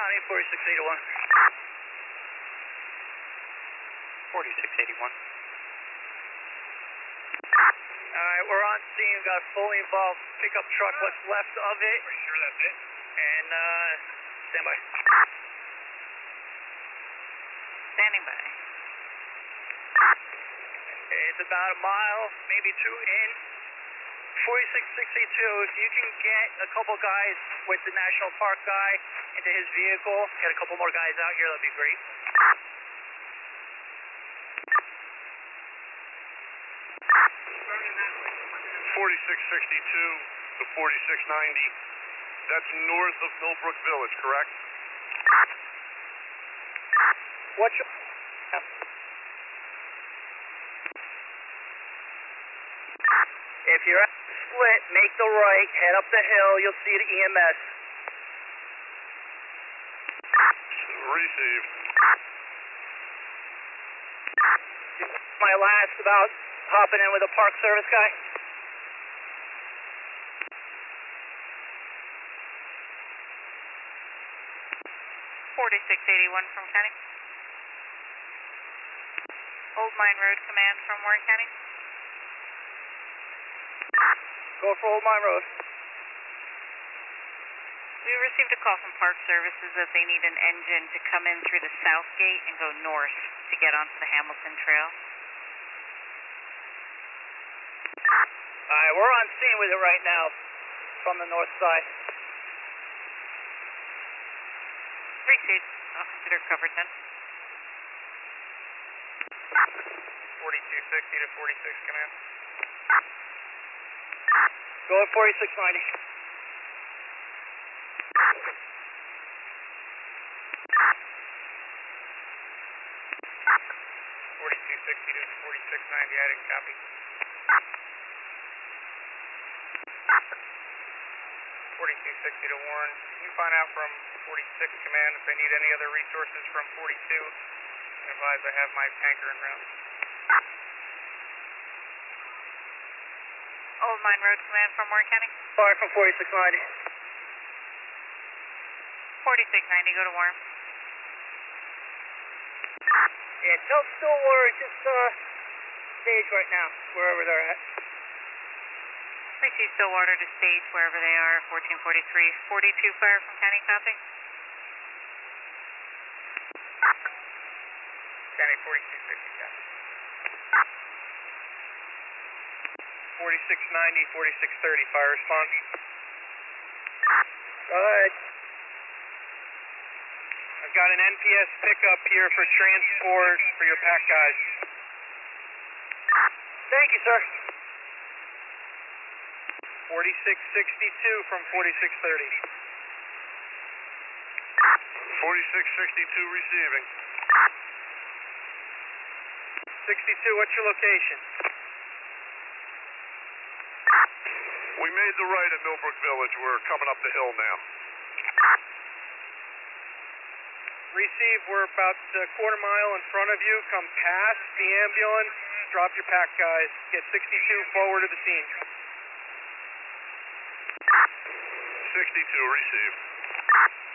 County, 4681. 4681. Alright, we're on scene. We've got a fully involved pickup truck, what's left of it. Are you sure that's it? And, stand by. Standing by. It's about a mile, maybe two in. 4662, if you can get a couple guys with the National Park guy into his vehicle, get a couple more guys out here, that'd be great. 4662 to 4690. That's north of Millbrook Village, correct? What's your... If you're at the split, make the right, head up the hill, you'll see the EMS. Received. My last about hopping in with a Park Service guy. .4681 from County. Old Mine Road Command from Warren County. Go for Old Mine Road. We received a call from Park Services that they need an engine to come in through the south gate and go north to get onto the Hamilton Trail. Alright, we're on scene with it right now from the north side. Received. I'll consider covered then. 4260 to 46 command. Go at 4690. 4260 to 4690, I didn't copy. 4260 to Warren. Can you find out from 46 command if they need any other resources from 42? And advise I have my tanker en route. Old Mine Road Command from Warren County. Sorry, from 4690. 4690, go to Warren. Yeah, tell Stillwater just stage right now, wherever they're at. Received Stillwater to stage wherever they are, 1443. 42 fire from County, copy. County 4260, copy. 4690, 4630, fire response. Go ahead. I've got an NPS pickup here for transport for your pack guys. Thank you, sir. 4662 from 4630. 4662 receiving. 62, what's your location? We made the right at Millbrook Village. We're coming up the hill now. Receive, we're about a quarter mile in front of you. Come past the ambulance. Drop your pack guys. Get 62 forward to the scene. 62, receive.